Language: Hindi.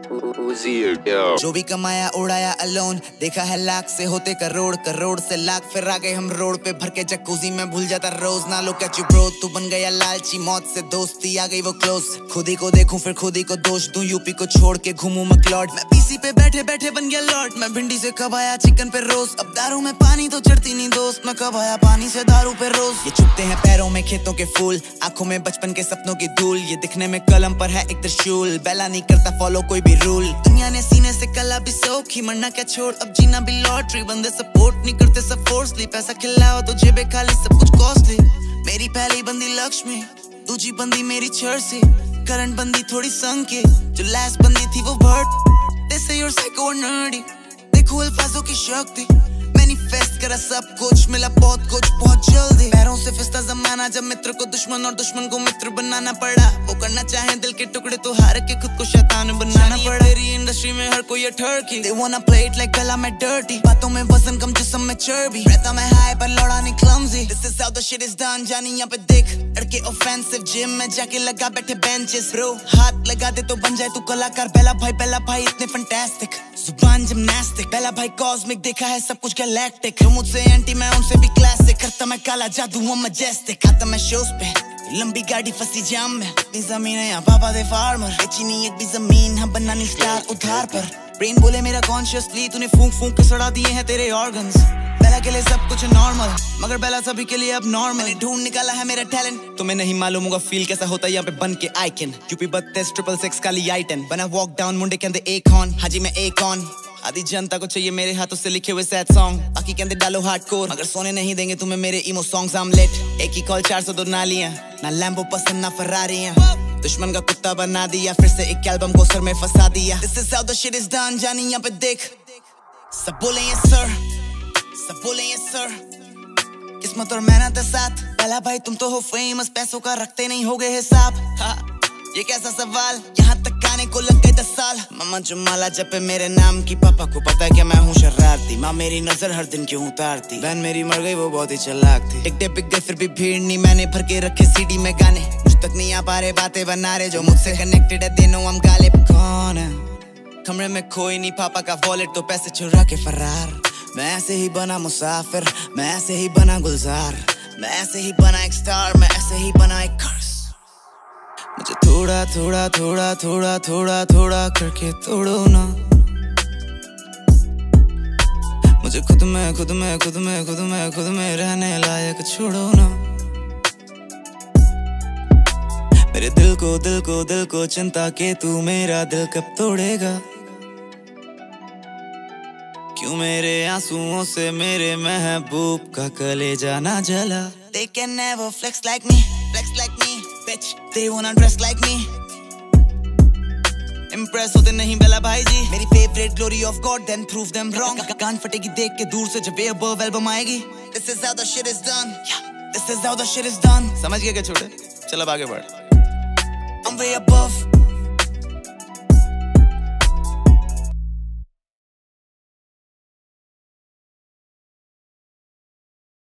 जो भी कमाया उड़ाया अलोन, देखा है लाख से होते करोड़, करोड़ से लाख, फिर आ गए हम रोड पे भर के जकूजी में भूल जाता रोज। ना लोग कैच यू ब्रो, तू बन गया लालची, मौत से दोस्ती आ गई वो क्लोज। खुद ही को देखूं फिर खुद ही को दोष दूं, यूपी को छोड़ के घूमूं मकलॉड। मैं पीसी पे बैठे बैठे बन गया लॉर्ड, मैं भिंडी से कब आया चिकन पे रोज। अब दारू में पानी तो चढ़ती नहीं दोस्त, मैं कब आया पानी से दारू पे रोज। ये चुपते हैं पैरों में खेतों के फूल, आंखों में बचपन के सपनों की धूल। ये दिखने में कलम पर है एक त्रिशूल, बेला नहीं करता फॉलो कोई भी रूल। दुनिया ने सीने से कला भी सौखी, मरना क्या छोड़ अब जीना भी लॉटरी। बंदे सपोर्ट नहीं करते सब फोर्सली, पैसा खिलाओ तो जेबे खाली सब कुछ कॉस्टली। मेरी पहली बंदी लक्ष्मी, दूजी बंदी मेरी चर्सी, करंट बंदी थोड़ी संकी, जो लास्ट बंदी थी वो bird. They say you're psycho or nerdy, देखो अल्फाजों की शक्ति। मैनिफेस्ट करा सब कुछ, मिला बहुत कुछ बहुत जल्दी। पैरों से फिसता जमाना जब मित्र को दुश्मन और दुश्मन को मित्र बनाना पड़ा। वो करना चाहे दिल के टुकड़े तो हार के खुद को शैतान बनाना पड़ा। तेरी इंडस्ट्री में हर कोई है ठरकी, they wanna play it like गला में dirty। बातों में वजन कम जिस्म में चर्बी, रहता मैं हाई पर लौड़ा नहीं clumsy। This is how the shit is done, जानी यहाँ पे देख लड़के offensive। जिम में जाके लगा बैठे benches, bro हाथ लगा दे तो बन जाए तू कलाकार। बेला भाई इतने fantastic, जुबान जिम्नास्टिक। बेला भाई कॉस्मिक, देखा है सब कुछ गैलेक्टिक। तुम मुझसे एंटी मैं उनसे भी क्लासिक, करता मैं काला जादू वो मैजेस्टिक। आता मैं शोज पे लंबी गाड़ी फंसी जाम में, अपनी जमीन है यहाँ पापा दे फार्मर। बेची नहीं एक भी जमीन, हम बनानी स्टार उधार पर। ब्रेन बोले मेरा कॉन्शियसली, तूने फूंक फूंक के सड़ा दिए हैं तेरे ऑर्गन्स। बेला के लिए सब कुछ नॉर्मल, मगर बेला सभी के लिए अब नॉर्मल। मैंने ढूंढ निकाला है मेरा टैलेंट, तुम्हें नहीं मालूम होगा फील कैसा होता है यहाँ पे बन के आइकन। यूपी 32 666 काली I-10 बना वॉक डाउन, मुंडे कहते एक ऑन, हाजी मैं एक ऑन। आधी जनता को चाहिए मेरे हाथों से लिखे हुए सैड सॉन्ग, बाकी कहते डालो हार्डकोर। मगर सोने नहीं देंगे तुम्हें मेरे इमो सॉन्ग्स। आमलेट एक ही कॉल 402 नालियां, ना लैम्बो पसंद ना फरारियां। दुश्मन का कुत्ता बना दिया, फिर से एक एल्बम को सर में फंसा दिया। This is how the shit is done, जानी यहाँ पे देख सब बोले yes sir, सब बोले yes sir। किस्मत और मेहनत साथ, पहला भाई तुम तो हो फेमस, पैसों का रखते नहीं होगे हिसाब। ये कैसा सवाल, यहाँ तक आने को लग गए 10 साल। मम्मा जो माला जपे मेरे नाम की, पापा को पता है कि मैं हूँ शरारती। माँ मेरी नजर हर दिन क्यों उतारती, बहन मेरी मर गई वो बहुत ही चालाक थी। टिकटे बिक गए फिर भी भीड़ नहीं, मैंने भर के रखे सीडी में गाने। मुझ तक नहीं आ पा रहे बातें बना रहे, जो मुझसे कनेक्टेड है दे नो हम गालिब। कौन है कमरे में कोई नहीं, पापा का वॉलेट तो पैसे चुरा के फरार। मैं ऐसे ही बना मुसाफिर, मैं ऐसे ही बना गुलजार, मैं ऐसे ही बना एक स्टार, मैं ऐसे ही बना एक कर्स। मुझे थोड़ा थोड़ा थोड़ा थोड़ा थोड़ा थोड़ा करके तोड़ो ना, मुझे खुद में रहने लायक छोड़ो ना। मेरे दिल को चिंता के तू मेरा दिल कब तोड़ेगा। क्यों मेरे आंसुओं से मेरे महबूब का कलेजा ना जला। They can never flex like me, bitch. They wanna dress like me. Impress होते नहीं बेला भाई जी, मेरी favorite glory of God, then prove them wrong. कान फटेगी देख के दूर से जब ये above album आएगी। This is how the shit is done, this is how the shit is done। समझ गया क्या छोटे, चल अब आगे बढ़। I'm way above